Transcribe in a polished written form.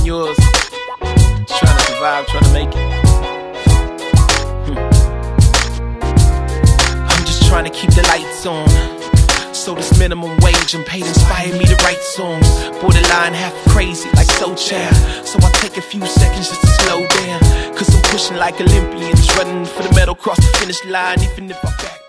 yours. Trying to survive, trying to make it. I'm just trying to keep the lights on. So this minimum wage and paid inspired me to write songs. Borderline half crazy like Soul Child. So I take a few seconds just to slow down, cause I'm pushing like Olympians, running for the medal, cross the finish line, even if I back